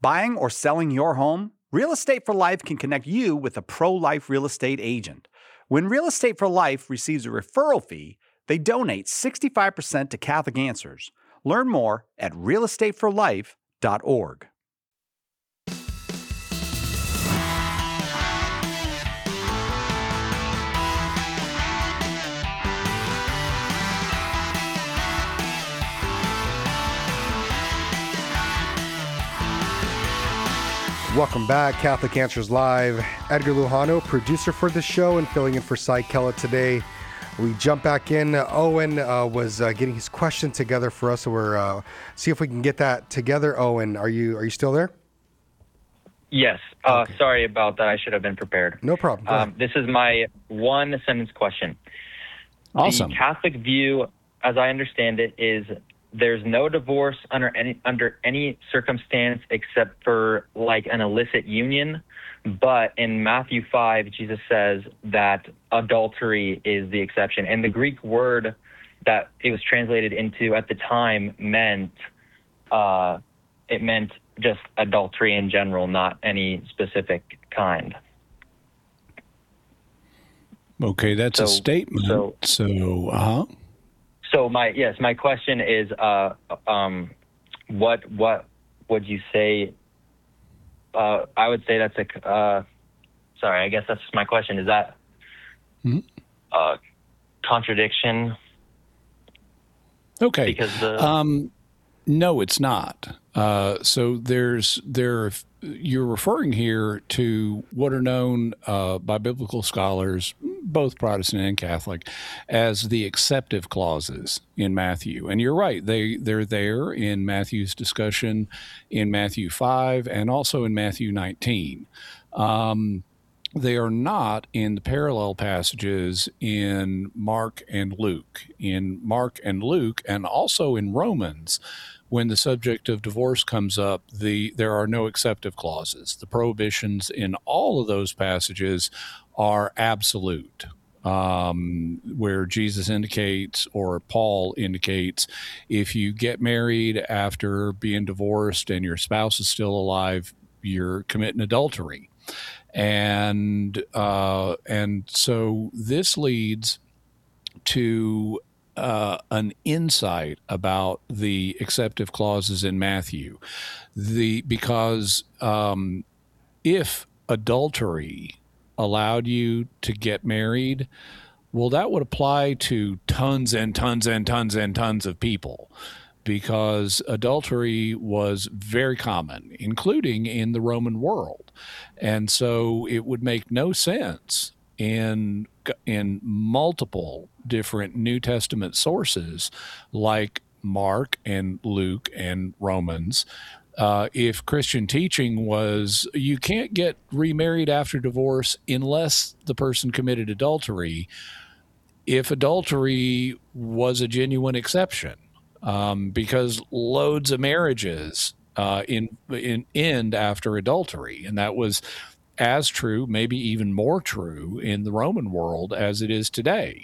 Buying or selling your home? Real Estate for Life can connect you with a pro-life real estate agent. When Real Estate for Life receives a referral fee, they donate 65% to Catholic Answers. Learn more at realestateforlife.org. Welcome back, Catholic Answers Live. Edgar Lujano, producer for the show and filling in for Cy Kellett today. We jump back in. Owen was getting his question together for us, so we're see if we can get that together. Owen, are you still there? Yes. Okay. Sorry about that. I should have been prepared. No problem. This is my one-sentence question. Awesome. The Catholic view, as I understand it, is there's no divorce under any circumstance except for like an illicit union. But in Matthew 5, Jesus says that adultery is the exception. And the Greek word that it was translated into at the time meant just adultery in general, not any specific kind. Okay, that's a statement. So my question is, what would you say? I would say that's sorry, I guess that's my question. Is that contradiction? Okay. Because no, it's not. So you're referring here to what are known by biblical scholars, both Protestant and Catholic, as the acceptive clauses in Matthew. And you're right, they're there in Matthew's discussion in Matthew 5 and also in Matthew 19. They are not in the parallel passages in Mark and Luke. In Mark and Luke, and also in Romans, when the subject of divorce comes up, there are no acceptive clauses. The prohibitions in all of those passages are absolute, where Jesus indicates, or Paul indicates, if you get married after being divorced and your spouse is still alive, you're committing adultery. And so this leads to an insight about the acceptive clauses in Matthew. Because if adultery allowed you to get married, well, that would apply to tons and tons and tons and tons of people, because adultery was very common, including in the Roman world. And so it would make no sense in multiple different New Testament sources like Mark and Luke and Romans, if Christian teaching was you can't get remarried after divorce unless the person committed adultery, if adultery was a genuine exception, because loads of marriages end after adultery, and that was as true, maybe even more true in the Roman world as it is today.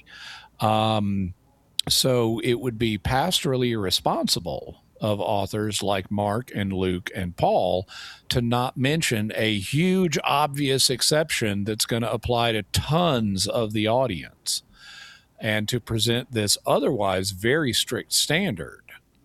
So it would be pastorally irresponsible of authors like Mark and Luke and Paul to not mention a huge, obvious exception that's going to apply to tons of the audience, and to present this otherwise very strict standard.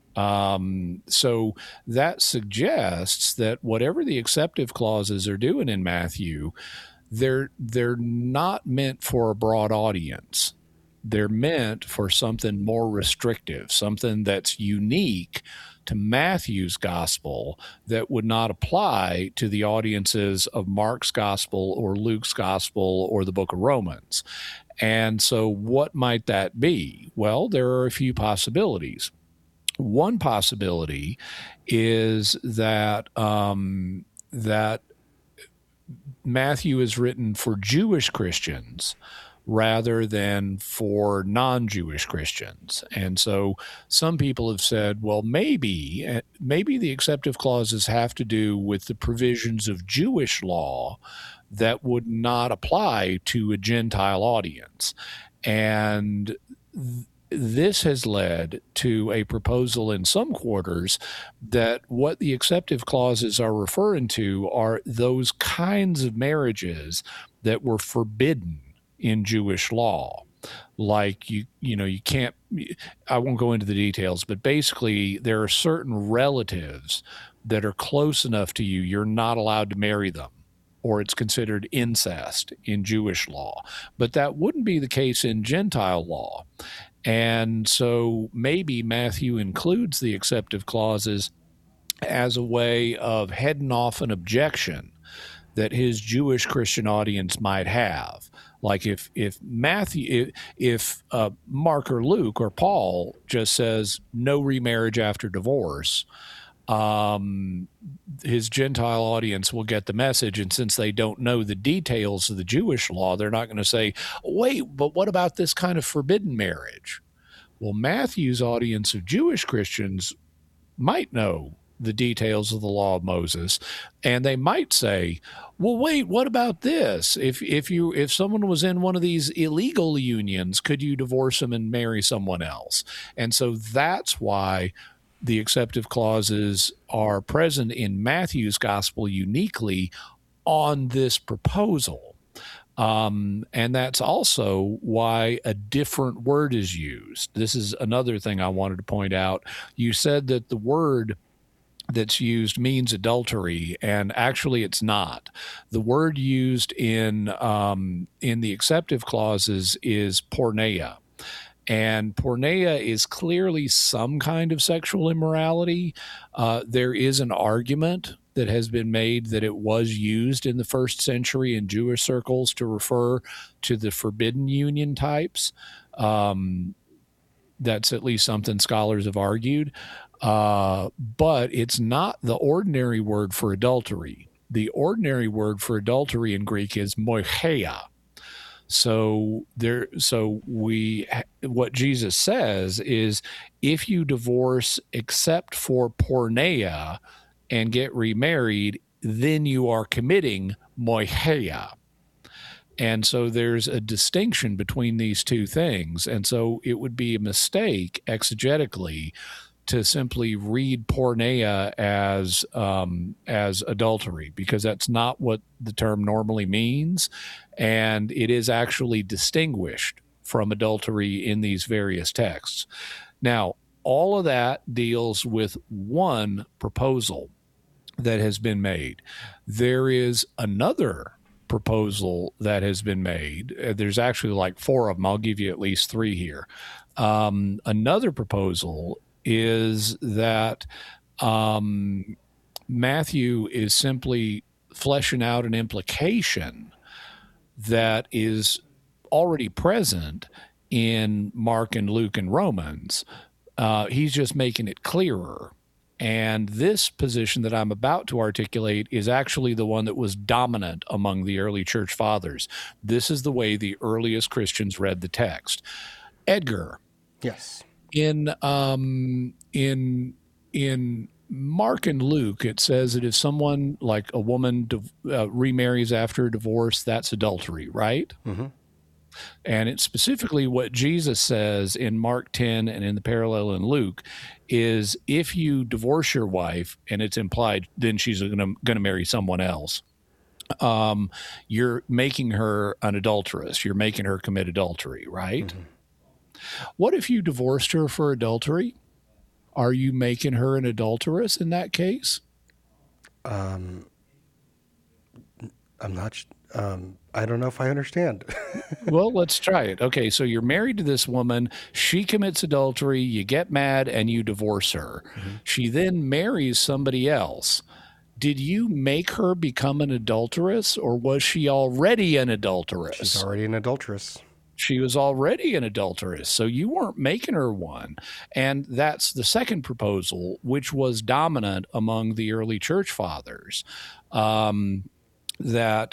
So that suggests that whatever the acceptive clauses are doing in Matthew, they're not meant for a broad audience. They're meant for something more restrictive, something that's unique to Matthew's gospel that would not apply to the audiences of Mark's gospel or Luke's gospel or the book of Romans. And so what might that be? Well, there are a few possibilities. One possibility is that that Matthew is written for Jewish Christians rather than for non-Jewish Christians. And so some people have said, well, maybe the acceptive clauses have to do with the provisions of Jewish law that would not apply to a Gentile audience. And this has led to a proposal in some quarters that what the acceptive clauses are referring to are those kinds of marriages that were forbidden in Jewish law. Like you can't, I won't go into the details, but basically there are certain relatives that are close enough to you, you're not allowed to marry them, or it's considered incest in Jewish law. But that wouldn't be the case in Gentile law. And so maybe Matthew includes the acceptive clauses as a way of heading off an objection that his Jewish Christian audience might have. Like if Mark or Luke or Paul just says no remarriage after divorce, his Gentile audience will get the message. And since they don't know the details of the Jewish law, they're not going to say, wait, but what about this kind of forbidden marriage? Well, Matthew's audience of Jewish Christians might know the details of the law of Moses, and they might say, well, wait, what about this? If someone was in one of these illegal unions, could you divorce them and marry someone else? And so that's why the acceptive clauses are present in Matthew's gospel uniquely on this proposal. And that's also why a different word is used. This is another thing I wanted to point out. You said that the word that's used means adultery, and actually it's not. The word used in the acceptive clauses is porneia. And porneia is clearly some kind of sexual immorality. There is an argument that has been made that it was used in the first century in Jewish circles to refer to the forbidden union types. That's at least something scholars have argued. But it's not the ordinary word for adultery. The ordinary word for adultery in Greek is moicheia. So what Jesus says is, if you divorce except for porneia and get remarried, then you are committing moicheia. And so there's a distinction between these two things. And so it would be a mistake exegetically to simply read porneia as adultery, because that's not what the term normally means, and it is actually distinguished from adultery in these various texts. Now, all of that deals with one proposal that has been made. There is another proposal that has been made. There's actually like four of them. I'll give you at least three here. Another proposal is that Matthew is simply fleshing out an implication that is already present in Mark and Luke and Romans. He's just making it clearer. And this position that I'm about to articulate is actually the one that was dominant among the early church fathers. This is the way the earliest Christians read the text. Edgar. Yes. In Mark and Luke, it says that if someone, like a woman, remarries after a divorce, that's adultery, right? Mm-hmm. And it's specifically what Jesus says in Mark 10 and in the parallel in Luke is, if you divorce your wife, and it's implied then she's going to marry someone else, you're making her an adulteress. You're making her commit adultery, right? Mm-hmm. What if you divorced her for adultery? Are you making her an adulteress in that case? I'm not. I don't know if I understand. Well, let's try it. Okay, so you're married to this woman. She commits adultery. You get mad and you divorce her. Mm-hmm. She then marries somebody else. Did you make her become an adulteress, or was she already an adulteress? She's already an adulteress. She was already an adulteress, so you weren't making her one. And that's the second proposal, which was dominant among the early church fathers. There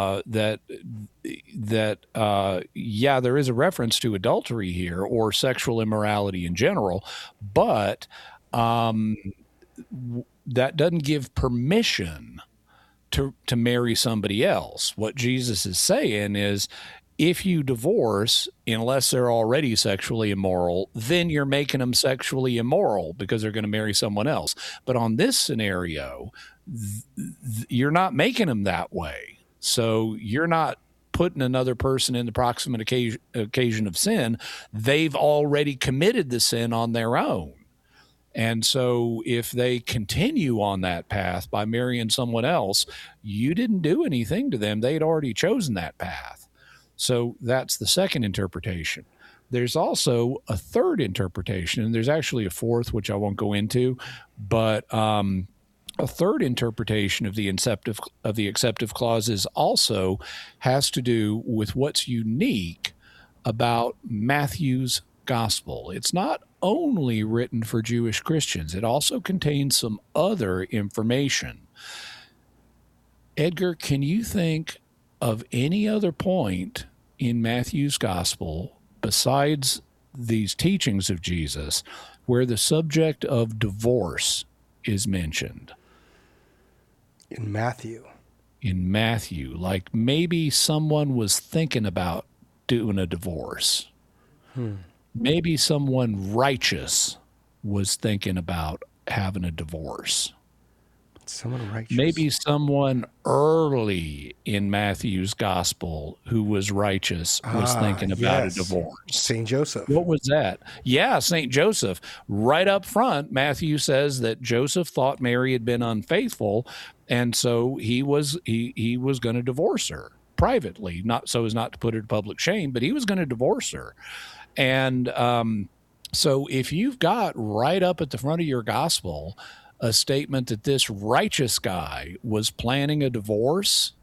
is a reference to adultery here, or sexual immorality in general, but that doesn't give permission to marry somebody else. What Jesus is saying is, If you divorce, unless they're already sexually immoral, then you're making them sexually immoral because they're going to marry someone else. But on this scenario, you're not making them that way. So you're not putting another person in the proximate occasion of sin. They've already committed the sin on their own. And so if they continue on that path by marrying someone else, you didn't do anything to them. They'd already chosen that path. So that's the second interpretation. There's also a third interpretation, and there's actually a fourth, which I won't go into, but a third interpretation of the acceptive clauses also has to do with what's unique about Matthew's gospel. It's not only written for Jewish Christians. It also contains some other information. Edgar, can you think of any other point in Matthew's gospel besides these teachings of Jesus where the subject of divorce is mentioned? In Matthew, like maybe someone was thinking about doing a divorce. Maybe someone righteous was thinking about having a divorce. Someone righteous. Maybe someone early in Matthew's gospel who was righteous was thinking about a divorce. St. Joseph. What was that? Yeah, St. Joseph. Right up front, Matthew says that Joseph thought Mary had been unfaithful, and so he was going to divorce her privately, not so as not to put her to public shame, but he was going to divorce her. And so if you've got right up at the front of your gospel a statement that this righteous guy was planning a divorce,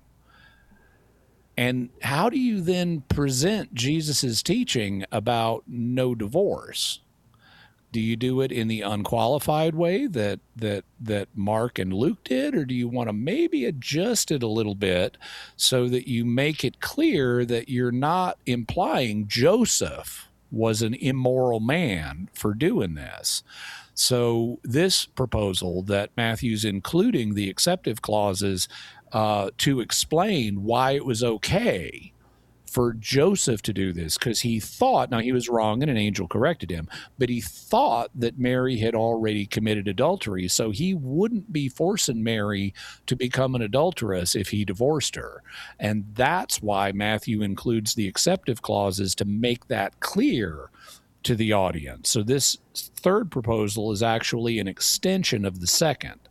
and how do you then present Jesus's teaching about no divorce? Do you do it in the unqualified way that Mark and Luke did, or do you want to maybe adjust it a little bit so that you make it clear that you're not implying Joseph was an immoral man for doing this? So this proposal that Matthew's including the acceptive clauses to explain why it was okay for Joseph to do this, because he thought, now he was wrong and an angel corrected him, but he thought that Mary had already committed adultery, so he wouldn't be forcing Mary to become an adulteress if he divorced her. And that's why Matthew includes the acceptive clauses, to make that clear to the audience. So this third proposal is actually an extension of the second.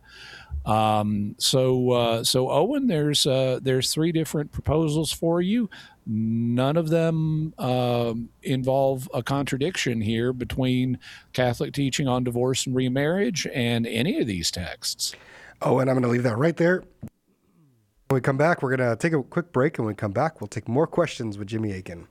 So Owen, there's three different proposals for you. None of them involve a contradiction here between Catholic teaching on divorce and remarriage and any of these texts. Oh, and I'm going to leave that right there. When we come back, we're going to take a quick break, and when we come back, we'll take more questions with Jimmy Akin.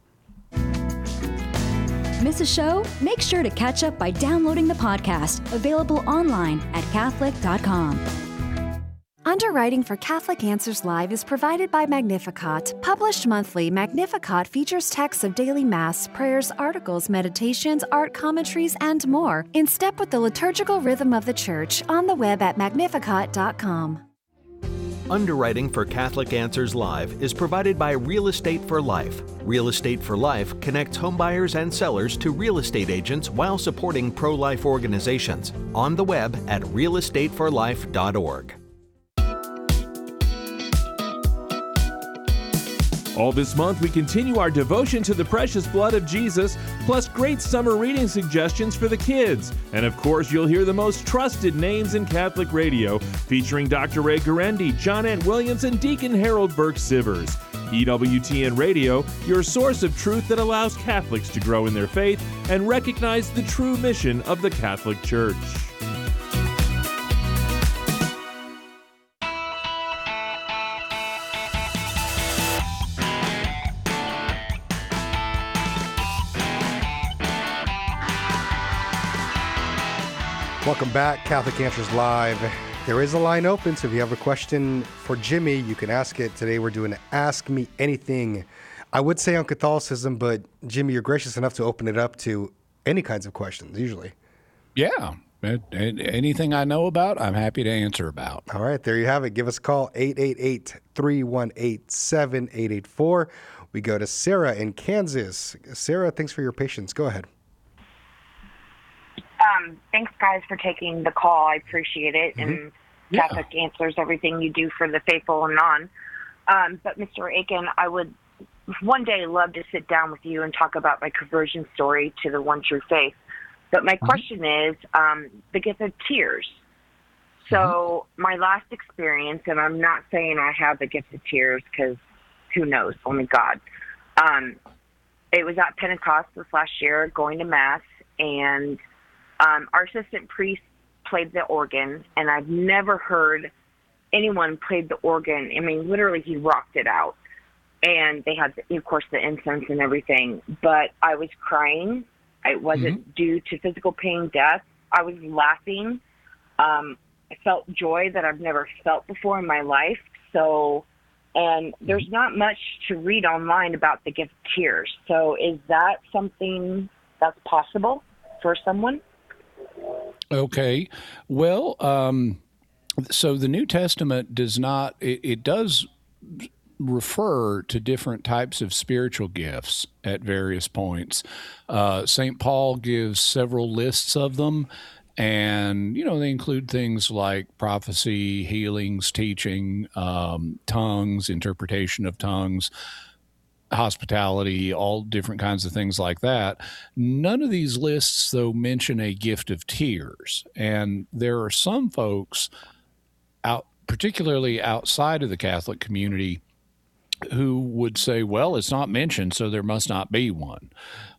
Miss a show? Make sure to catch up by downloading the podcast, available online at Catholic.com. Underwriting for Catholic Answers Live is provided by Magnificat. Published monthly, Magnificat features texts of daily Mass, prayers, articles, meditations, art commentaries, and more, in step with the liturgical rhythm of the Church, on the web at Magnificat.com. Underwriting for Catholic Answers Live is provided by Real Estate for Life. Real Estate for Life connects homebuyers and sellers to real estate agents while supporting pro-life organizations. On the web at realestateforlife.org. All this month, we continue our devotion to the precious blood of Jesus, plus great summer reading suggestions for the kids. And of course, you'll hear the most trusted names in Catholic radio, featuring Dr. Ray Guarendi, John Ant Williams, and Deacon Harold Burke-Sivers. EWTN Radio, your source of truth that allows Catholics to grow in their faith and recognize the true mission of the Catholic Church. Welcome back, Catholic Answers Live. There is a line open, so if you have a question for Jimmy, you can ask it. Today we're doing Ask Me Anything. I would say on Catholicism, but Jimmy, you're gracious enough to open it up to any kinds of questions, usually. Yeah. Anything I know about, I'm happy to answer about. All right, there you have it. Give us a call, 888-318-7884. We go to Sarah in Kansas. Sarah, thanks for your patience. Go ahead. Thanks, guys, for taking the call. I appreciate it. And Catholic Answers everything you do for the faithful and non. But Mr. Akin, I would one day love to sit down with you and talk about my conversion story to the one true faith. But my question is the gift of tears. So my last experience, and I'm not saying I have the gift of tears because who knows, only God. It was at Pentecost this last year, going to Mass, and our assistant priest played the organ, and I've never heard anyone play the organ. I mean, literally, he rocked it out. And they had, of course, the incense and everything. But I was crying. It wasn't due to physical pain, death. I was laughing. I felt joy that I've never felt before in my life. So, and there's not much to read online about the gift of tears. So is that something that's possible for someone? Okay. Well, so the New Testament does not, it does refer to different types of spiritual gifts at various points. St. Paul gives several lists of them, and, they include things like prophecy, healings, teaching, tongues, interpretation of tongues, hospitality, all different kinds of things like that. None of these lists, though, mention a gift of tears. And there are some folks, particularly outside of the Catholic community, who would say, well, it's not mentioned, so there must not be one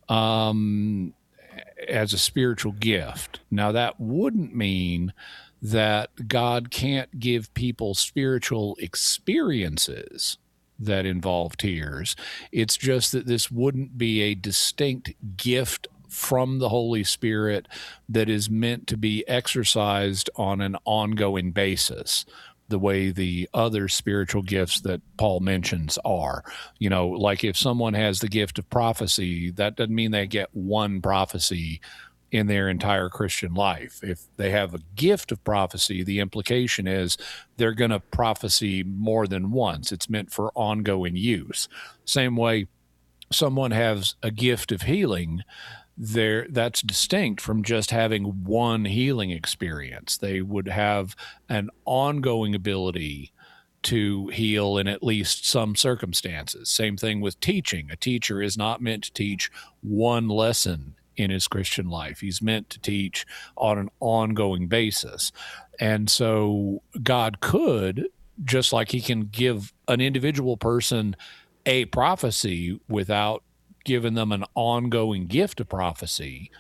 as a spiritual gift. Now, that wouldn't mean that God can't give people spiritual experiences that involve tears. It's just that this wouldn't be a distinct gift from the Holy Spirit that is meant to be exercised on an ongoing basis, the way the other spiritual gifts that Paul mentions are. Like if someone has the gift of prophecy, that doesn't mean they get one prophecy in their entire Christian life. If they have a gift of prophecy, the implication is they're going to prophesy more than once. It's meant for ongoing use. Same way someone has a gift of healing, that's distinct from just having one healing experience. They would have an ongoing ability to heal in at least some circumstances. Same thing with teaching. A teacher is not meant to teach one lesson in his Christian life. He's meant to teach on an ongoing basis. And so God could, just like he can give an individual person a prophecy without giving them an ongoing gift of prophecy,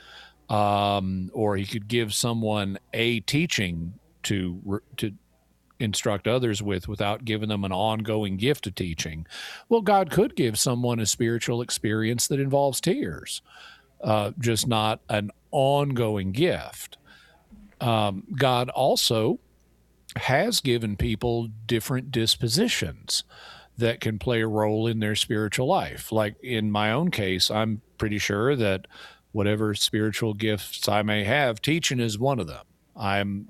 or he could give someone a teaching to instruct others without giving them an ongoing gift of teaching. Well, God could give someone a spiritual experience that involves tears, just not an ongoing gift. God also has given people different dispositions that can play a role in their spiritual life. Like in my own case, I'm pretty sure that whatever spiritual gifts I may have, teaching is one of them. I'm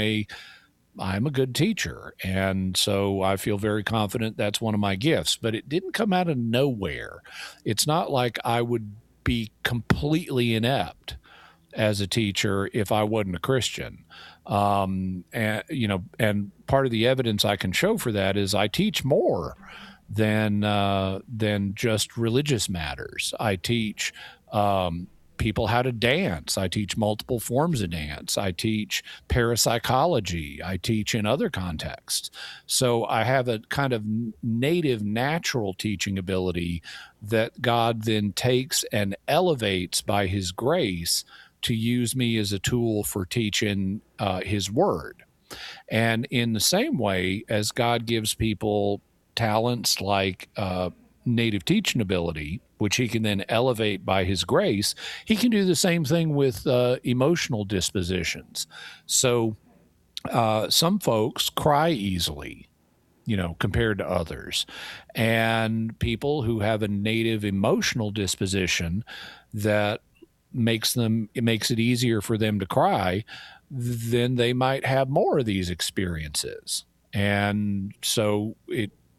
a good teacher, and so I feel very confident that's one of my gifts, but it didn't come out of nowhere. It's not like I would be completely inept as a teacher if I wasn't a Christian. And part of the evidence I can show for that is I teach more than just religious matters. I teach people how to dance. I teach multiple forms of dance. I teach parapsychology. I teach in other contexts. So I have a kind of native, natural teaching ability that God then takes and elevates by his grace to use me as a tool for teaching his word. And in the same way as God gives people talents like native teaching ability, which he can then elevate by his grace, he can do the same thing with emotional dispositions. So some folks cry easily, compared to others. And people who have a native emotional disposition that makes it easier for them to cry, then they might have more of these experiences. And so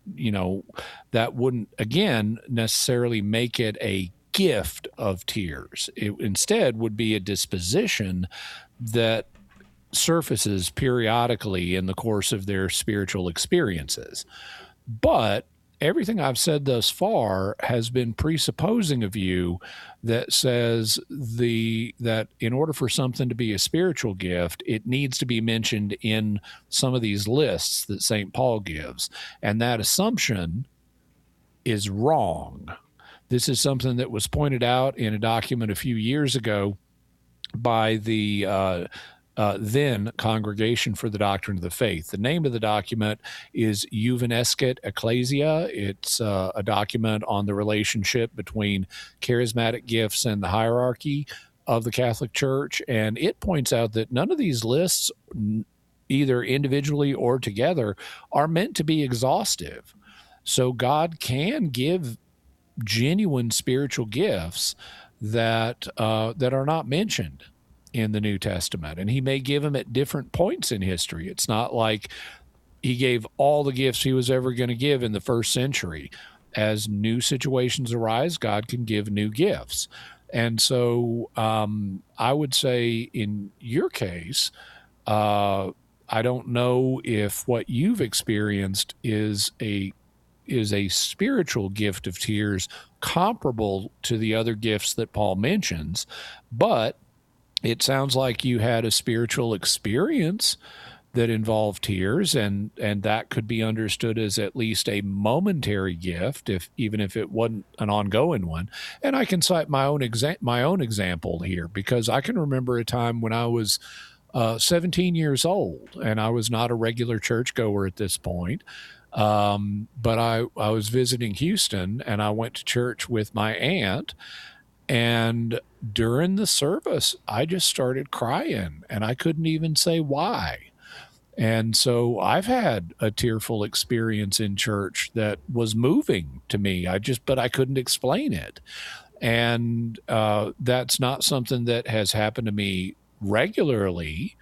that wouldn't, again, necessarily make it a gift of tears. It instead would be a disposition that surfaces periodically in the course of their spiritual experiences. But everything I've said thus far has been presupposing a view that says that in order for something to be a spiritual gift, it needs to be mentioned in some of these lists that St. Paul gives. And that assumption is wrong. This is something that was pointed out in a document a few years ago by the then Congregation for the Doctrine of the Faith. The name of the document is Juvenescit Ecclesia. It's a document on the relationship between charismatic gifts and the hierarchy of the Catholic Church. And it points out that none of these lists, either individually or together, are meant to be exhaustive. So God can give genuine spiritual gifts that are not mentioned in the New Testament, and he may give them at different points in history. It's not like he gave all the gifts he was ever going to give in the first century. As new situations arise, God can give new gifts. And so I would say in your case, I don't know if what you've experienced is a spiritual gift of tears comparable to the other gifts that Paul mentions, but it sounds like you had a spiritual experience that involved tears, and that could be understood as at least a momentary gift, even if it wasn't an ongoing one. And I can cite my own example here, because I can remember a time when I was 17 years old, and I was not a regular churchgoer at this point. But I was visiting Houston, and I went to church with my aunt, and during the service, I just started crying, and I couldn't even say why. And so I've had a tearful experience in church that was moving to me. But I couldn't explain it. And that's not something that has happened to me regularly.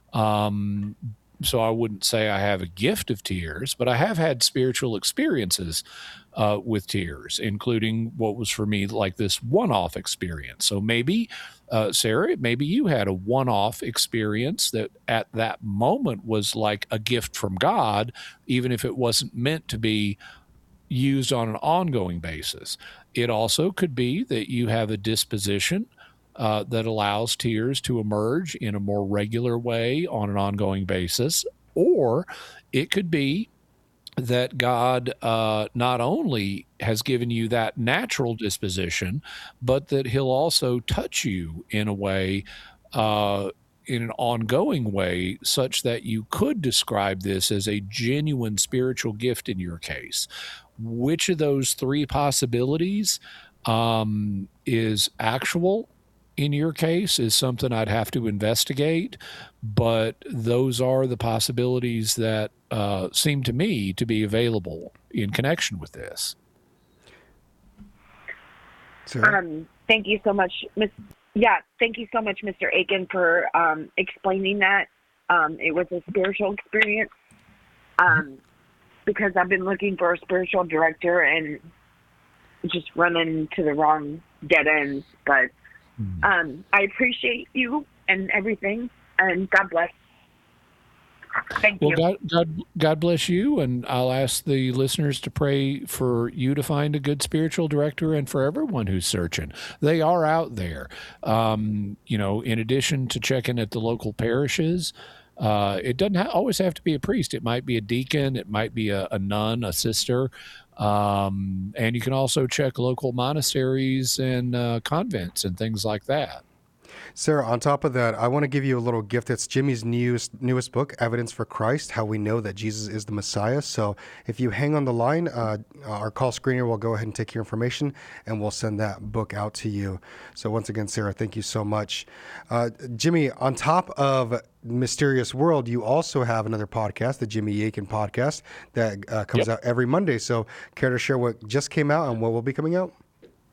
So I wouldn't say I have a gift of tears, but I have had spiritual experiences with tears, including what was for me like this one-off experience. So maybe, Sarah, maybe you had a one-off experience that at that moment was like a gift from God, even if it wasn't meant to be used on an ongoing basis. It also could be that you have a disposition that allows tears to emerge in a more regular way on an ongoing basis. Or it could be that God not only has given you that natural disposition, but that he'll also touch you in a way, in an ongoing way, such that you could describe this as a genuine spiritual gift in your case. Which of those three possibilities is actual in your case is something I'd have to investigate, but those are the possibilities that seem to me to be available in connection with this. Thank you so much, thank you so much, Mr. Aiken, for explaining that. It was a spiritual experience because I've been looking for a spiritual director and just running to the wrong dead ends, but I appreciate you and everything, and God bless. Thank you. Well, God bless you, and I'll ask the listeners to pray for you to find a good spiritual director and for everyone who's searching. They are out there. In addition to checking at the local parishes, it doesn't always have to be a priest. It might be a deacon. It might be a nun, a sister. And you can also check local monasteries and convents and things like that. Sarah, on top of that, I want to give you a little gift. It's Jimmy's newest book, Evidence for Christ, How We Know That Jesus is the Messiah. So if you hang on the line, our call screener will go ahead and take your information, and we'll send that book out to you. So once again, Sarah, thank you so much. Jimmy, on top of Mysterious World, you also have another podcast, the Jimmy Aiken podcast, that comes out every Monday. So care to share what just came out and what will be coming out?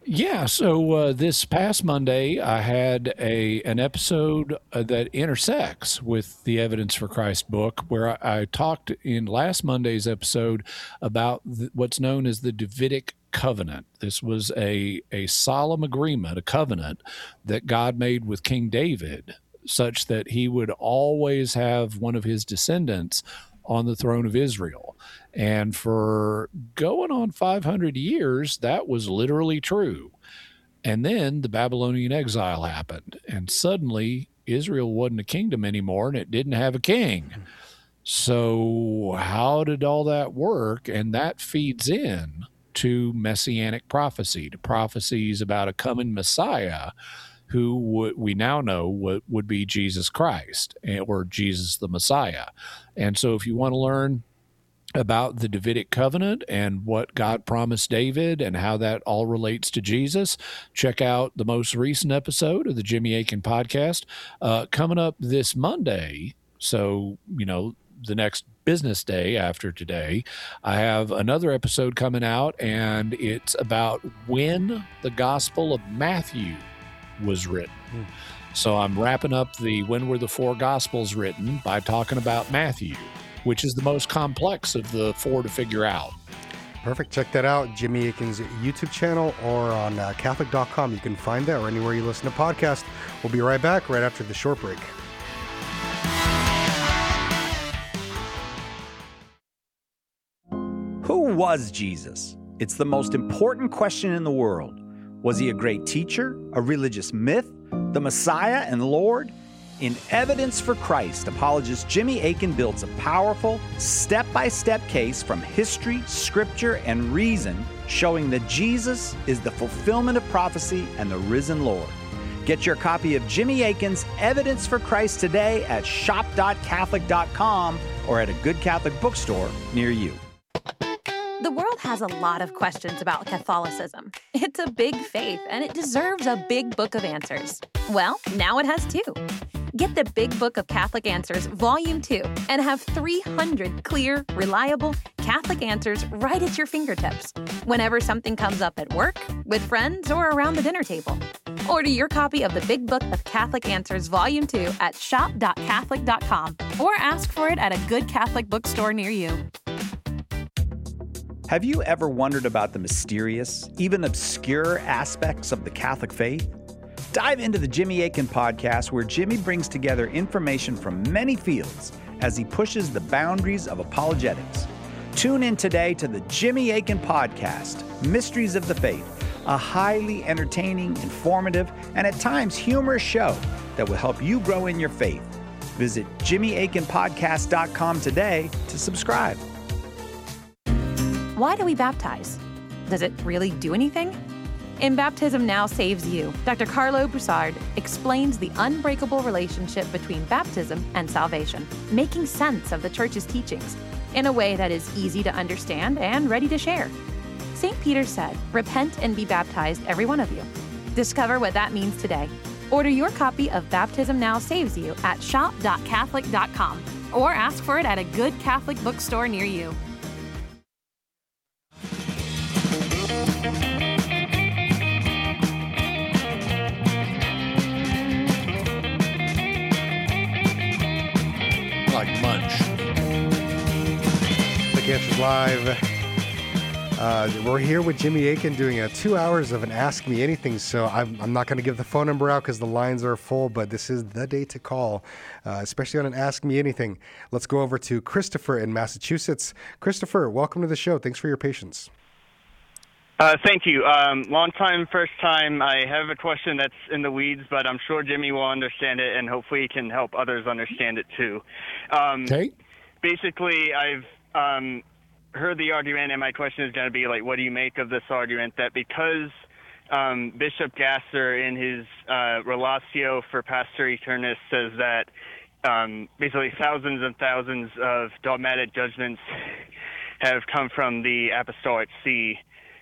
Yeah, so this past Monday, I had an episode that intersects with the Evidence for Christ book, where I talked in last Monday's episode about what's known as the Davidic covenant. This was a solemn agreement, a covenant that God made with King David, such that he would always have one of his descendants on the throne of Israel. And for going on 500 years, that was literally true. And then the Babylonian exile happened, and suddenly Israel wasn't a kingdom anymore, and it didn't have a king. So how did all that work? And that feeds in to messianic prophecy, to prophecies about a coming Messiah who we now know would be Jesus Christ, or Jesus the Messiah. And so if you want to learn about the Davidic covenant and what God promised David and how that all relates to Jesus, check out the most recent episode of the Jimmy Akin podcast coming up this Monday. So, the next business day after today, I have another episode coming out, and it's about when the Gospel of Matthew was written. So I'm wrapping up the when were the four Gospels written by talking about Matthew, which is the most complex of the four to figure out. Perfect. Check that out. Jimmy Akin's YouTube channel or on Catholic.com. You can find that or anywhere you listen to podcasts. We'll be right back right after the short break. Who was Jesus? It's the most important question in the world. Was he a great teacher, a religious myth, the Messiah and Lord? In Evidence for Christ, apologist Jimmy Akin builds a powerful, step-by-step case from history, scripture, and reason showing that Jesus is the fulfillment of prophecy and the risen Lord. Get your copy of Jimmy Akin's Evidence for Christ today at shop.catholic.com or at a good Catholic bookstore near you. The world has a lot of questions about Catholicism. It's a big faith, and it deserves a big book of answers. Well, now it has two. Get the Big Book of Catholic Answers, Volume 2, and have 300 clear, reliable Catholic answers right at your fingertips, whenever something comes up at work, with friends, or around the dinner table. Order your copy of the Big Book of Catholic Answers, Volume 2 at shop.catholic.com, or ask for it at a good Catholic bookstore near you. Have you ever wondered about the mysterious, even obscure aspects of the Catholic faith? Dive into the Jimmy Akin podcast, where Jimmy brings together information from many fields as he pushes the boundaries of apologetics. Tune in today to the Jimmy Akin podcast, Mysteries of the Faith, a highly entertaining, informative, and at times humorous show that will help you grow in your faith. Visit JimmyAkinPodcast.com today to subscribe. Why do we baptize? Does it really do anything? In Baptism Now Saves You, Dr. Carlo Broussard explains the unbreakable relationship between baptism and salvation, making sense of the Church's teachings in a way that is easy to understand and ready to share. St. Peter said, "Repent and be baptized, every one of you." Discover what that means today. Order your copy of Baptism Now Saves You at shop.catholic.com or ask for it at a good Catholic bookstore near you. Like munch. Catholic Answers Live. We're here with Jimmy Akin doing 2 hours of an Ask Me Anything. So I'm not going to give the phone number out because the lines are full, but this is the day to call, especially on an Ask Me Anything. Let's go over to Christopher in Massachusetts. Christopher, welcome to the show. Thanks for your patience. Thank you. Long time, first time. I have a question that's in the weeds, but I'm sure Jimmy will understand it, and hopefully he can help others understand it too. Okay. Basically, I've heard the argument, and my question is going to be, like, what do you make of this argument that because Bishop Gasser in his Relatio for Pastor Eternus says that basically thousands and thousands of dogmatic judgments have come from the Apostolic See.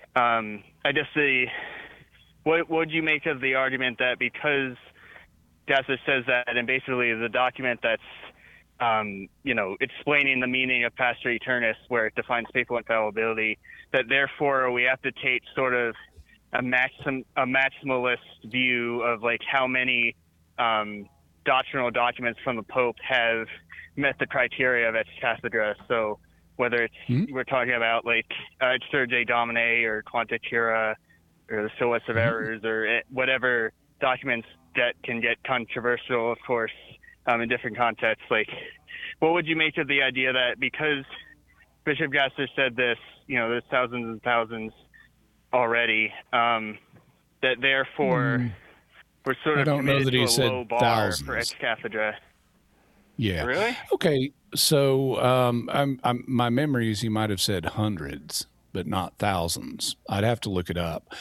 What would you make of the argument that because Gasser says that, and basically the document that's, explaining the meaning of Pastor Eternus, where it defines papal infallibility, that therefore we have to take sort of maximalist view of like how many doctrinal documents from the Pope have met the criteria of ex cathedra. So whether it's we're talking about like Exsurge Domine or Quanta Cura or the Solas of Errors or whatever documents that can get controversial, of course, in different contexts. Like, what would you make of the idea that because Bishop Gasser said this, there's thousands and thousands already, that therefore we're sort of committed to a low bar for ex cathedra? Yeah. Really? Okay. So my memory is he might have said hundreds, but not thousands. I'd have to look it up.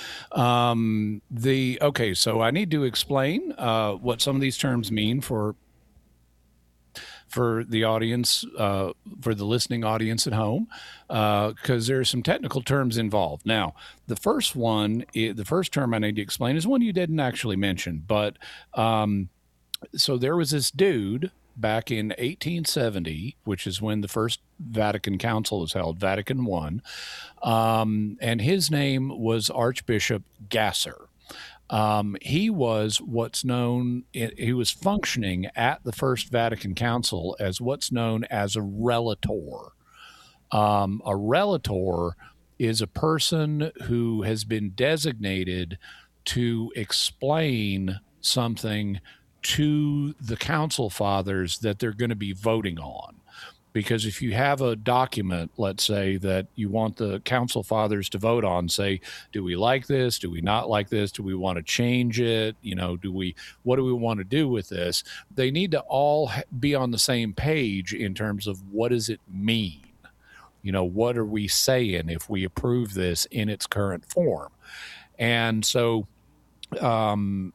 Okay, so I need to explain what some of these terms mean for the audience, for the listening audience at home, because there are some technical terms involved. Now, the first term I need to explain is one you didn't actually mention, but so there was this dude back in 1870, which is when the First Vatican Council was held, Vatican I, and his name was Archbishop Gasser. He was he was functioning at the First Vatican Council as what's known as a relator. A relator is a person who has been designated to explain something to the council fathers that they're going to be voting on. Because if you have a document, let's say, that you want the council fathers to vote on, say, do we like this? Do we not like this? Do we want to change it? What do we want to do with this? They need to all be on the same page in terms of what does it mean? What are we saying if we approve this in its current form? And so the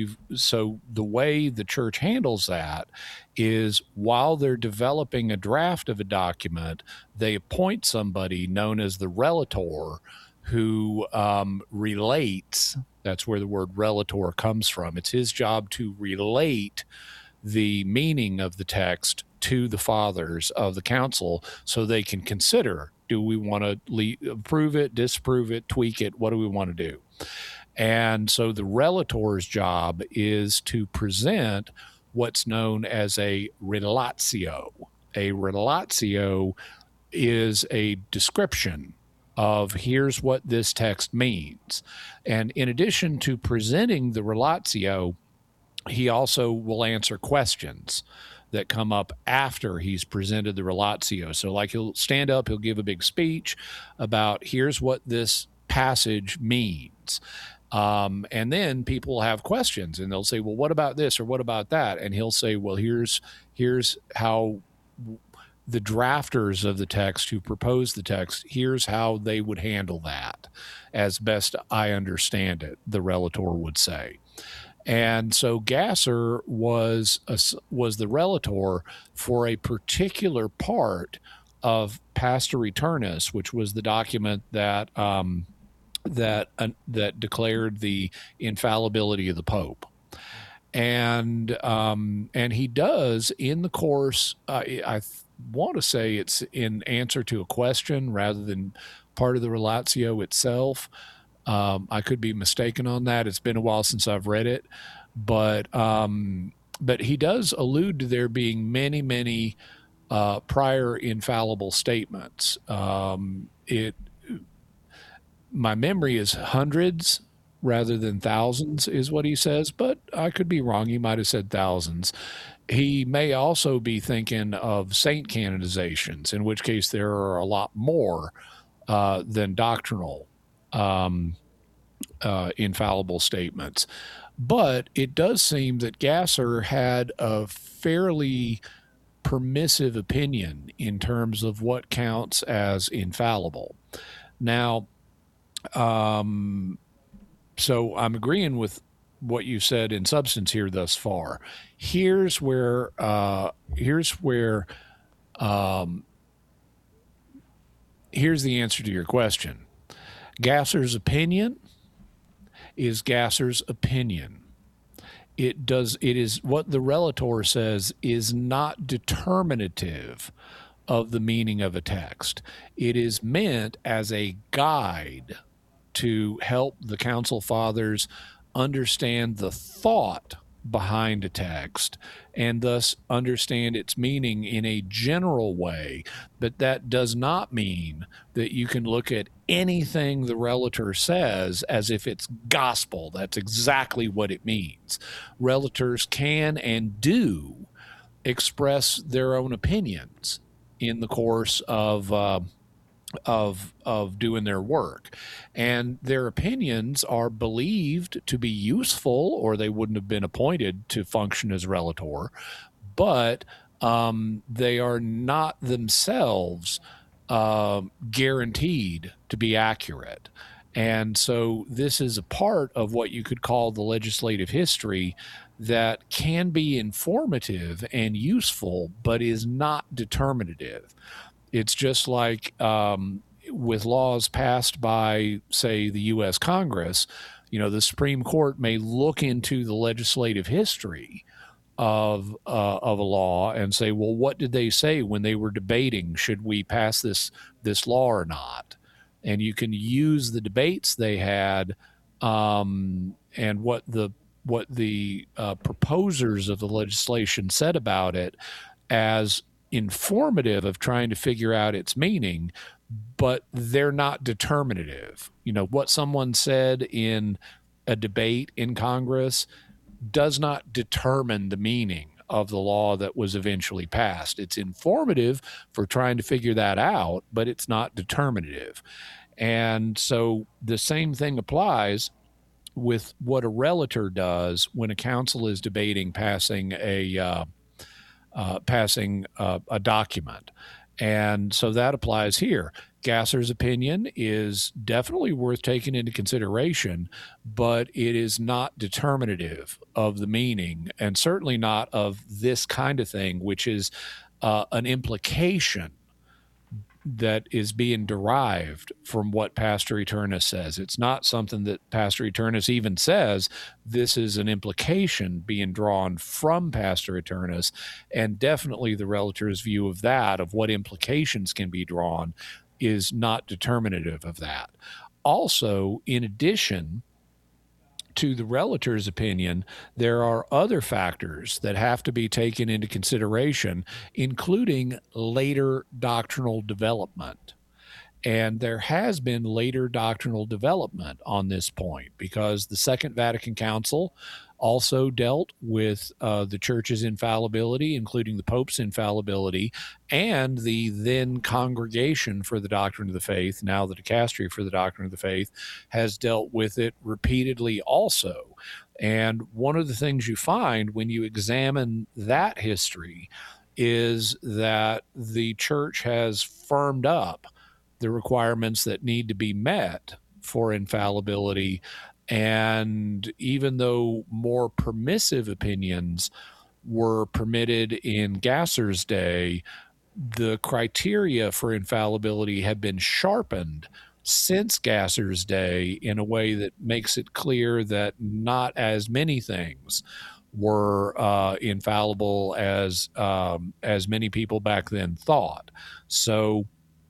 way the church handles that is while they're developing a draft of a document, they appoint somebody known as the relator who relates. That's where the word relator comes from. It's his job to relate the meaning of the text to the fathers of the council so they can consider, do we want to approve it, disapprove it, tweak it? What do we want to do? And so the relator's job is to present what's known as a relatio. A relatio is a description of here's what this text means. And in addition to presenting the relatio, he also will answer questions that come up after he's presented the relatio. So like he'll stand up, he'll give a big speech about here's what this passage means. And then people will have questions and they'll say, well, what about this or what about that? And he'll say, well, here's how the drafters of the text who proposed the text, here's how they would handle that as best I understand it, the relator would say. And so Gasser was the relator for a particular part of Pastor Eternus, which was the document that declared the infallibility of the Pope. And he does in the course, I want to say it's in answer to a question rather than part of the relatio itself. I could be mistaken on that. It's been a while since I've read it, but he does allude to there being many, many prior infallible statements. My memory is hundreds rather than thousands is what he says, but I could be wrong. He might have said thousands. He may also be thinking of saint canonizations, in which case there are a lot more than doctrinal infallible statements. But it does seem that Gasser had a fairly permissive opinion in terms of what counts as infallible. Now, so I'm agreeing with what you said in substance here thus far. Here's the answer to your question. Gasser's opinion is Gasser's opinion. It is what the relator says is not determinative of the meaning of a text. It is meant as a guide to help the Council Fathers understand the thought behind a text and thus understand its meaning in a general way. But that does not mean that you can look at anything the relator says as if it's gospel. That's exactly what it means. Relators can and do express their own opinions in the course of doing their work, and their opinions are believed to be useful, or they wouldn't have been appointed to function as relator, but they are not themselves guaranteed to be accurate. And so this is a part of what you could call the legislative history that can be informative and useful, but is not determinative. It's just like with laws passed by, say, the U.S. Congress, the Supreme Court may look into the legislative history of a law and say, well, what did they say when they were debating, should we pass this law or not? And you can use the debates they had and what the proposers of the legislation said about it as informative of trying to figure out its meaning, but they're not determinative. What someone said in a debate in Congress does not determine the meaning of the law that was eventually passed. It's informative for trying to figure that out, but it's not determinative. And so the same thing applies with what a relator does when a council is debating passing a document. And so that applies here. Gasser's opinion is definitely worth taking into consideration, but it is not determinative of the meaning, and certainly not of this kind of thing, which is an implication that is being derived from what Pastor Eternus says. It's not something that Pastor Eternus even says. This is an implication being drawn from Pastor Eternus, and definitely the relator's view of that, of what implications can be drawn, is not determinative of that. Also, in addition to the relator's opinion, there are other factors that have to be taken into consideration, including later doctrinal development. And there has been later doctrinal development on this point, because the Second Vatican Council also dealt with the Church's infallibility, including the Pope's infallibility, and the then Congregation for the Doctrine of the Faith, now the Dicastery for the Doctrine of the Faith, has dealt with it repeatedly also. And one of the things you find when you examine that history is that the Church has firmed up the requirements that need to be met for infallibility. And even though more permissive opinions were permitted in Gasser's day, the criteria for infallibility have been sharpened since Gasser's day in a way that makes it clear that not as many things were infallible as many people back then thought. So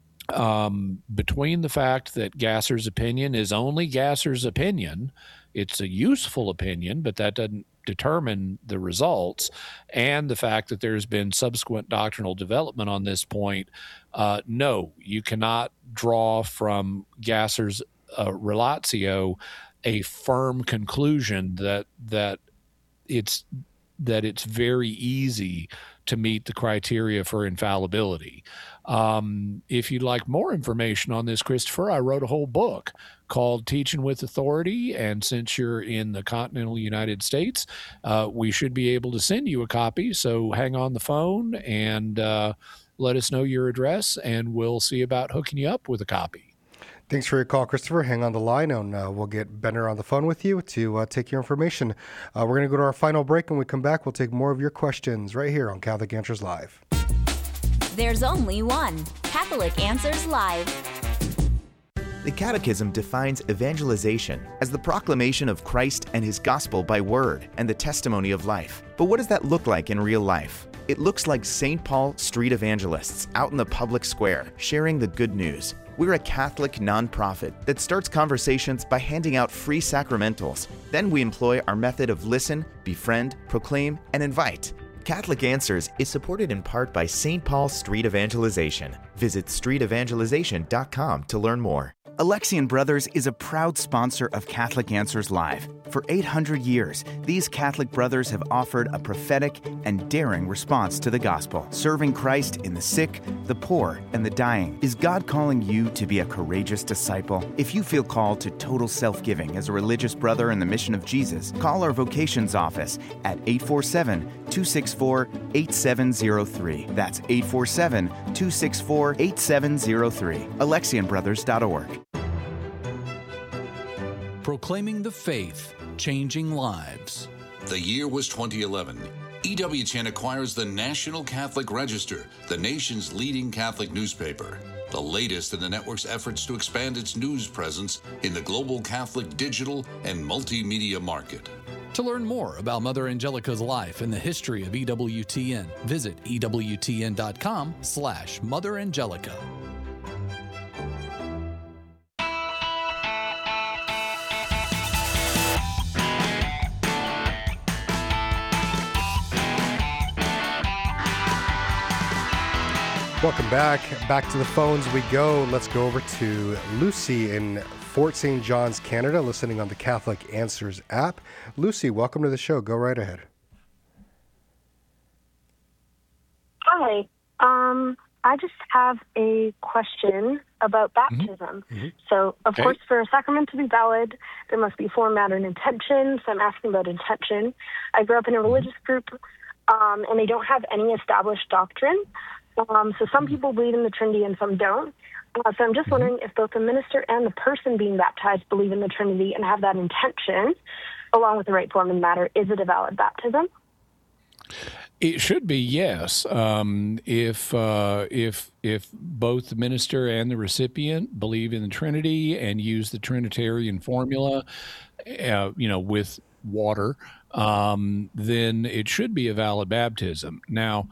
between the fact that Gasser's opinion is only Gasser's opinion, it's a useful opinion, but that doesn't determine the results, and the fact that there's been subsequent doctrinal development on this point, no, you cannot draw from Gasser's relatio a firm conclusion that it's very easy to meet the criteria for infallibility. If you'd like more information on this, Christopher, I wrote a whole book called Teaching with Authority, and since you're in the continental United States, we should be able to send you a copy. So hang on the phone and let us know your address, and we'll see about hooking you up with a copy. Thanks for your call, Christopher. Hang on the line, and we'll get Benner on the phone with you to take your information. We're going to go to our final break. When we come back, we'll take more of your questions right here on Catholic Answers Live. There's only one Catholic Answers Live. The Catechism defines evangelization as the proclamation of Christ and His gospel by word and the testimony of life. But what does that look like in real life? It looks like St. Paul street evangelists out in the public square sharing the good news. We're a Catholic nonprofit that starts conversations by handing out free sacramentals. Then we employ our method of listen, befriend, proclaim, and invite. Catholic Answers is supported in part by St. Paul Street Evangelization. Visit streetevangelization.com to learn more. Alexian Brothers is a proud sponsor of Catholic Answers Live. For 800 years, these Catholic brothers have offered a prophetic and daring response to the gospel, serving Christ in the sick, the poor, and the dying. Is God calling you to be a courageous disciple? If you feel called to total self-giving as a religious brother in the mission of Jesus, call our vocations office at 847-264-8703. That's 847-264-8703. AlexianBrothers.org. Proclaiming the faith, changing lives. The year was 2011. EWTN acquires the National Catholic Register, the nation's leading Catholic newspaper, the latest in the network's efforts to expand its news presence in the global Catholic digital and multimedia market. To learn more about Mother Angelica's life and the history of EWTN, visit EWTN.com/Mother Angelica. Welcome back. Back to the phones we go. Let's go over to Lucy in Fort St. John's, Canada, listening on the Catholic Answers app. Lucy, welcome to the show. Go right ahead. Hi. I just have a question about baptism. So, of course, for a sacrament to be valid, there must be form, matter, and intention. So I'm asking about intention. I grew up in a religious group, and they don't have any established doctrine. So some people believe in the Trinity and some don't. So I'm just wondering if both the minister and the person being baptized believe in the Trinity and have that intention, along with the right form and matter. Is it a valid baptism? It should be, yes. If both the minister and the recipient believe in the Trinity and use the Trinitarian formula, with water, then it should be a valid baptism. Now,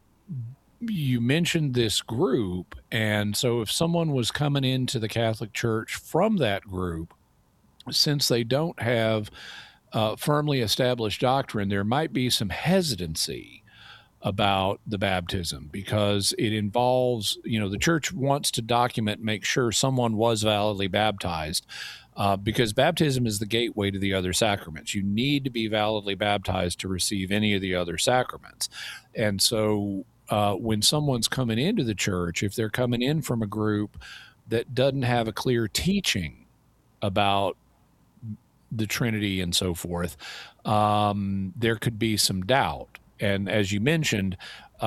you mentioned this group, and so if someone was coming into the Catholic Church from that group, since they don't have firmly established doctrine, there might be some hesitancy about the baptism because it involves, the church wants to document, make sure someone was validly baptized because baptism is the gateway to the other sacraments. You need to be validly baptized to receive any of the other sacraments. And so when someone's coming into the church, if they're coming in from a group that doesn't have a clear teaching about the Trinity and so forth, there could be some doubt. And as you mentioned,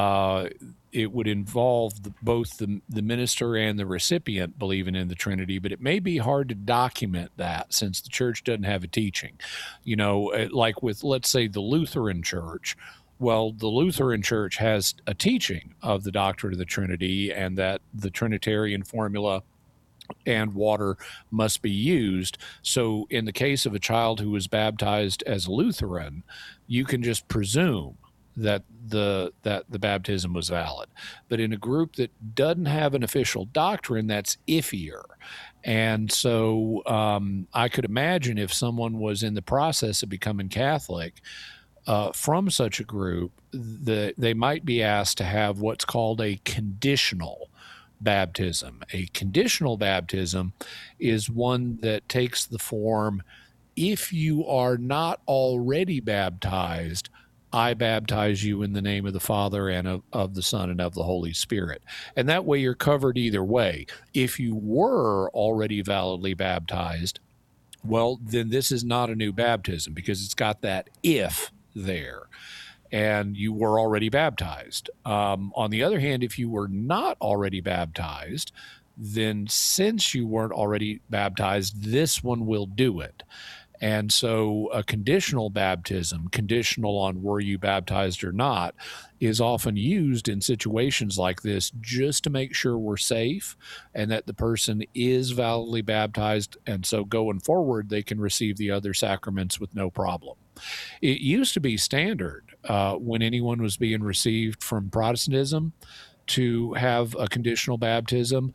it would involve both the minister and the recipient believing in the Trinity, but it may be hard to document that since the church doesn't have a teaching. Like with, let's say, the Lutheran Church. Well, the Lutheran Church has a teaching of the doctrine of the Trinity and that the Trinitarian formula and water must be used. So in the case of a child who was baptized as a Lutheran, you can just presume that the baptism was valid. But in a group that doesn't have an official doctrine, that's iffier. And so I could imagine if someone was in the process of becoming Catholic, from such a group, they might be asked to have what's called a conditional baptism. A conditional baptism is one that takes the form, if you are not already baptized, I baptize you in the name of the Father and of the Son and of the Holy Spirit. And that way you're covered either way. If you were already validly baptized, well, then this is not a new baptism because it's got that if there, and you were already baptized. On the other hand, if you were not already baptized, then since you weren't already baptized, this one will do it. And so a conditional baptism, conditional on were you baptized or not, is often used in situations like this just to make sure we're safe and that the person is validly baptized. And so going forward, they can receive the other sacraments with no problem. It used to be standard when anyone was being received from Protestantism to have a conditional baptism.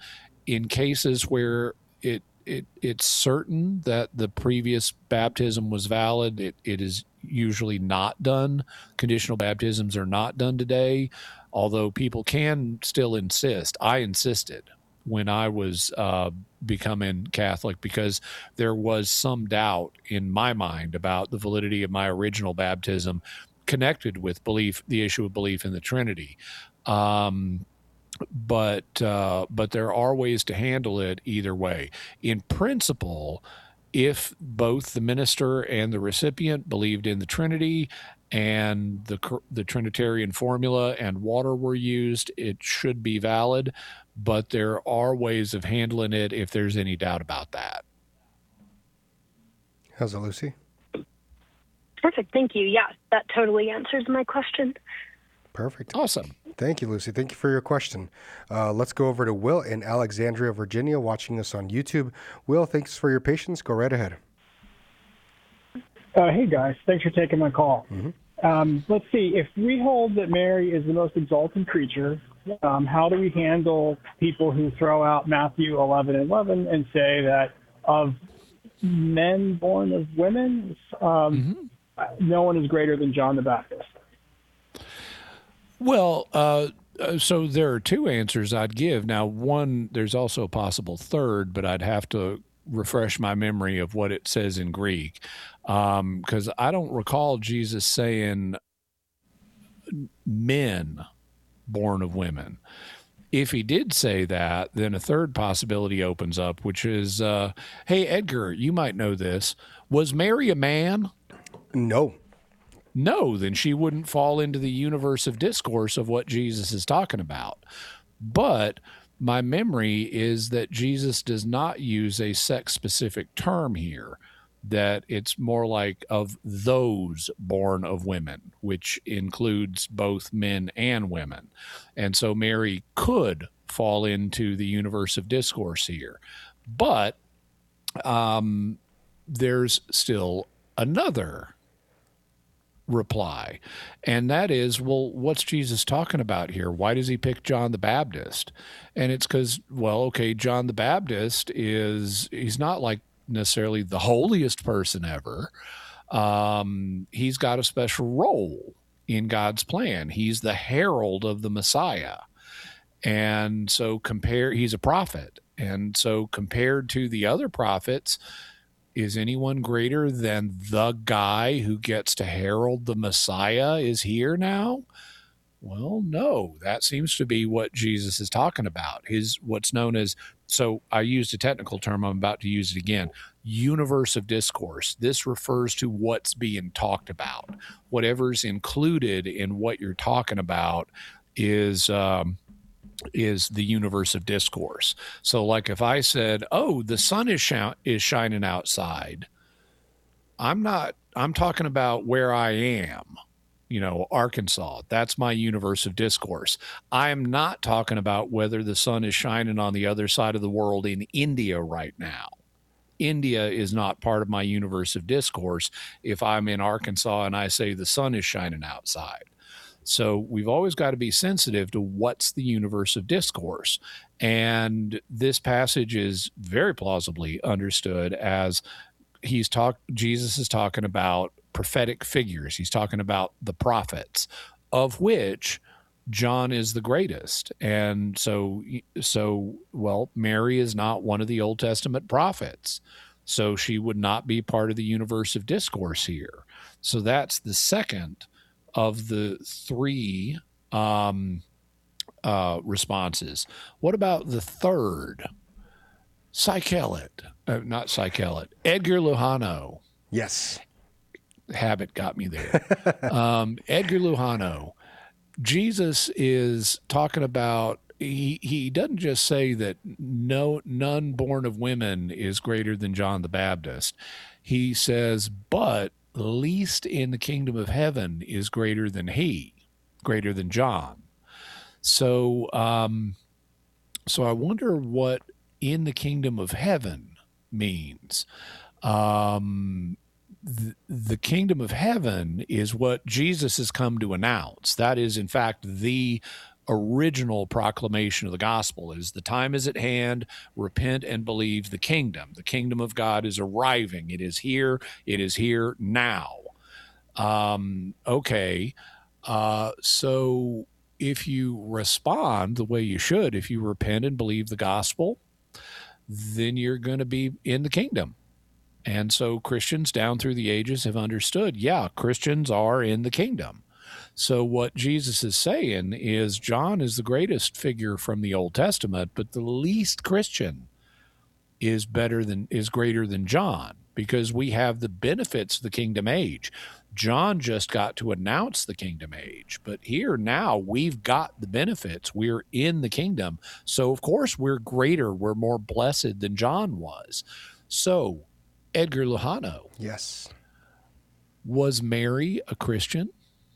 in cases where it's certain that the previous baptism was valid, it is usually not done. Conditional baptisms are not done today, although people can still insist. I insisted when I was becoming Catholic because there was some doubt in my mind about the validity of my original baptism connected with the issue of belief in the Trinity. But there are ways to handle it either way. In principle, if both the minister and the recipient believed in the Trinity and the Trinitarian formula and water were used, it should be valid. But there are ways of handling it if there's any doubt about that. How's it, Lucy? Perfect. Thank you. Yeah, that totally answers my question. Perfect. Awesome. Thank you, Lucy. Thank you for your question. Let's go over to Will in Alexandria, Virginia, watching us on YouTube. Will, thanks for your patience. Go right ahead. Hey, guys. Thanks for taking my call. Mm-hmm. Let's see. If we hold that Mary is the most exalted creature, how do we handle people who throw out Matthew 11:11 and say that of men born of women, no one is greater than John the Baptist? Well, so there are two answers I'd give. Now, one, there's also a possible third, but I'd have to refresh my memory of what it says in Greek, because I don't recall Jesus saying men born of women. If he did say that, then a third possibility opens up, which is, hey, Edgar, you might know this. Was Mary a man? No. No, then she wouldn't fall into the universe of discourse of what Jesus is talking about. But my memory is that Jesus does not use a sex-specific term here, that it's more like of those born of women, which includes both men and women. And so Mary could fall into the universe of discourse here. But there's still another reply, and that is, well, what's Jesus talking about here? Why does he pick John the Baptist? And it's because, well, okay, John the Baptist he's not like necessarily the holiest person ever. He's got a special role in God's plan. He's the herald of the Messiah. And so he's a prophet. And so compared to the other prophets, is anyone greater than the guy who gets to herald the Messiah is here now? Well, no, that seems to be what Jesus is talking about. What's known as, so I used a technical term, I'm about to use it again, universe of discourse. This refers to what's being talked about. Whatever's included in what you're talking about is the universe of discourse. So like if I said, oh, the sun is shining outside, I'm talking about where I am, Arkansas. That's my universe of discourse. I'm not talking about whether the sun is shining on the other side of the world in India right now. India is not part of my universe of discourse if I'm in Arkansas and I say the sun is shining outside. So we've always got to be sensitive to what's the universe of discourse. And this passage is very plausibly understood as Jesus is talking about prophetic figures. He's talking about the prophets, of which John is the greatest. And so, well, Mary is not one of the Old Testament prophets. So she would not be part of the universe of discourse here. So that's the second of the three responses. What about the third? Not Psychelet. Edgar Lujano. Yes. Habit got me there. Edgar Lujano. Jesus is talking about, he doesn't just say that none born of women is greater than John the Baptist. He says, but least in the kingdom of heaven is greater than John. So I wonder what in the kingdom of heaven means. The kingdom of heaven is what Jesus has come to announce. That is, in fact, the original proclamation of the gospel is the time is at hand, repent and believe the kingdom. The kingdom of God is arriving. It is here now. Okay. So if you respond the way you should, if you repent and believe the gospel, then you're going to be in the kingdom. And so Christians down through the ages have understood, yeah, Christians are in the kingdom. So what Jesus is saying is John is the greatest figure from the Old Testament, but the least Christian is greater than John, because we have the benefits of the kingdom age. John just got to announce the kingdom age, but here now we've got the benefits. We're in the kingdom. So of course we're greater, we're more blessed than John was. So Edgar Lujano. Yes. Was Mary a Christian?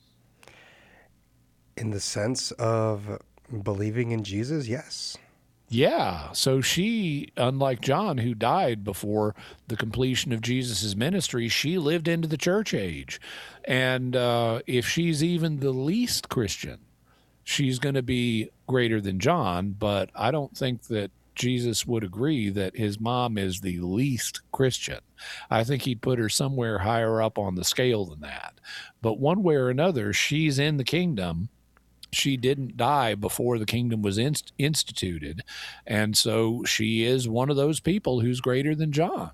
In the sense of believing in Jesus, yes. Yeah. So she, unlike John, who died before the completion of Jesus' ministry, she lived into the church age. And if she's even the least Christian, she's going to be greater than John. But I don't think that Jesus would agree that his mom is the least Christian. I think he'd put her somewhere higher up on the scale than that. But one way or another, she's in the kingdom. She didn't die before the kingdom was instituted. And so she is one of those people who's greater than John.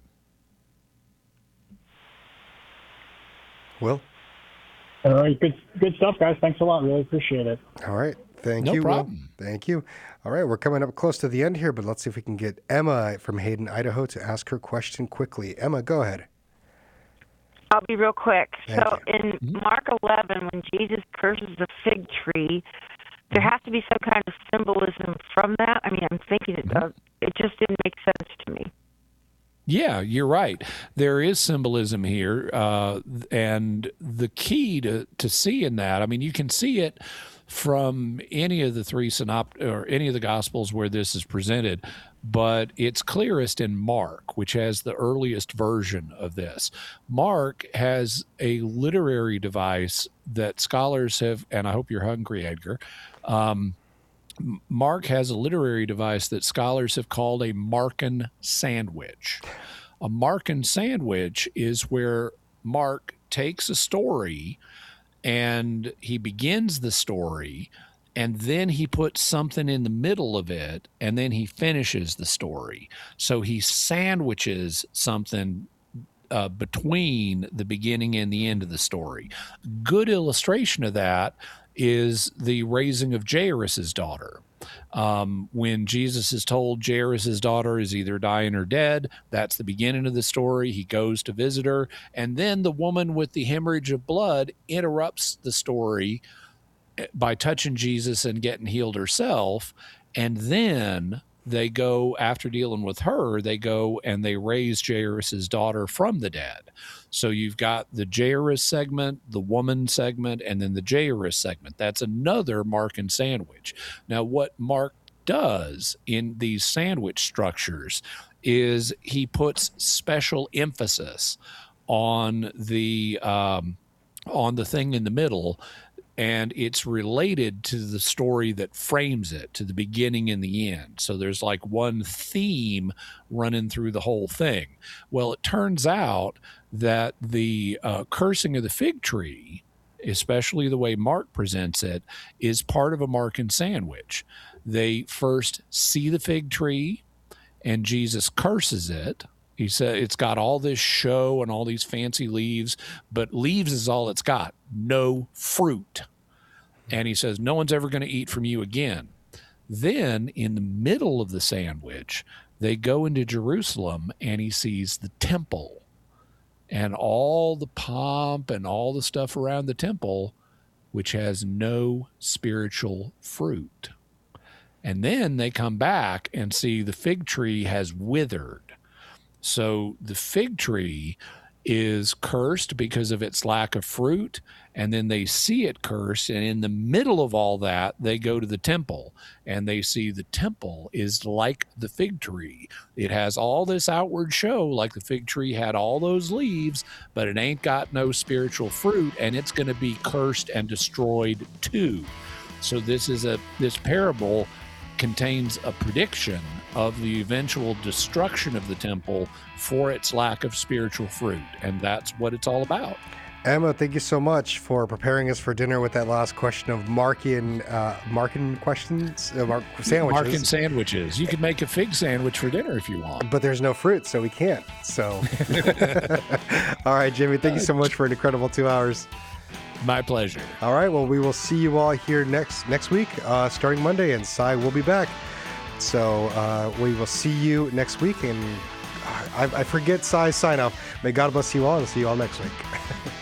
Will? All right. Good stuff, guys. Thanks a lot. Really appreciate it. All right. Thank No you, problem. Will. Thank you. All right. We're coming up close to the end here, but let's see if we can get Emma from Hayden, Idaho, to ask her question quickly. Emma, go ahead. I'll be real quick. Thank So in Mark 11, when Jesus curses the fig tree, there has to be some kind of symbolism from that. I mean, I'm thinking it does. It just didn't make sense to me. Yeah, you're right. There is symbolism here. And the key to seeing that, I mean, you can see it from any of the three or any of the Gospels where this is presented, but it's clearest in Mark, which has the earliest version of this. Mark has a literary device that scholars have, and I hope you're hungry, Edgar. Mark has a literary device that scholars have called a Markan sandwich. A Markan sandwich is where Mark takes a story and he begins the story, and then he puts something in the middle of it, and then he finishes the story. So he sandwiches something between the beginning and the end of the story. Good illustration of that is the raising of Jairus' daughter. When Jesus is told Jairus' daughter is either dying or dead, that's the beginning of the story. He goes to visit her, and then the woman with the hemorrhage of blood interrupts the story by touching Jesus and getting healed herself. And then they go, after dealing with her, they go and they raise Jairus' daughter from the dead. So you've got the Jairus segment, the woman segment, and then the Jairus segment. That's another Markan sandwich. Now, what Mark does in these sandwich structures is he puts special emphasis on the thing in the middle, and it's related to the story that frames it, to the beginning and the end. So there's like one theme running through the whole thing. Well, it turns out that the cursing of the fig tree, especially the way Mark presents it, is part of a Markan sandwich. They first see the fig tree, and Jesus curses it. He said it's got all this show and all these fancy leaves, but leaves is all it's got, no fruit. And he says, no one's ever going to eat from you again. Then in the middle of the sandwich, they go into Jerusalem, and he sees the temple and all the pomp and all the stuff around the temple, which has no spiritual fruit. And then they come back and see the fig tree has withered. So the fig tree is cursed because of its lack of fruit, and then they see it cursed, and in the middle of all that, they go to the temple, and they see the temple is like the fig tree. It has all this outward show, like the fig tree had all those leaves, but it ain't got no spiritual fruit, and it's going to be cursed and destroyed too. So this parable contains a prediction of the eventual destruction of the temple for its lack of spiritual fruit, and that's what it's all about. Emma, thank you so much for preparing us for dinner with that last question of Markan sandwiches. Markan sandwiches. You could make a fig sandwich for dinner if you want. But there's no fruit, so we can't. So, all right, Jimmy, thank you so much for an incredible 2 hours. My pleasure. All right, well, we will see you all here next week, starting Monday, and Cy will be back. So we will see you next week, and I forget Cy's sign off. May God bless you all, and see you all next week.